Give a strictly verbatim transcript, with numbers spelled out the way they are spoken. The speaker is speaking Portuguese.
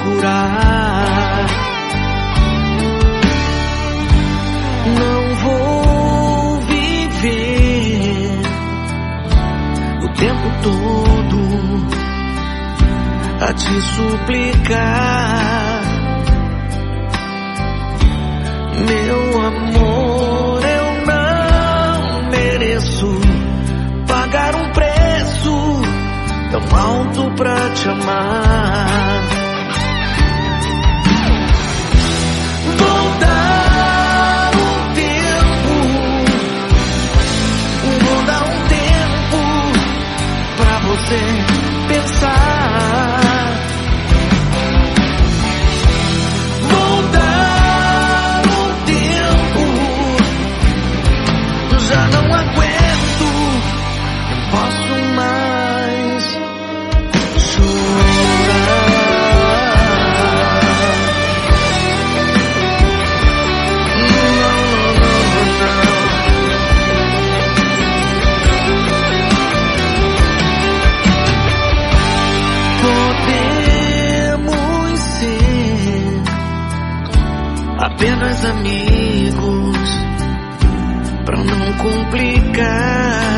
curar. Não vou viver o tempo todo a te suplicar. Meu amor, eu não mereço pagar um preço tão alto pra te amar. Vou dar um tempo, vou dar um tempo pra você pensar. Vou dar um tempo, já não aguento, não posso mais chorar. Podemos ser apenas amigos pra não complicar.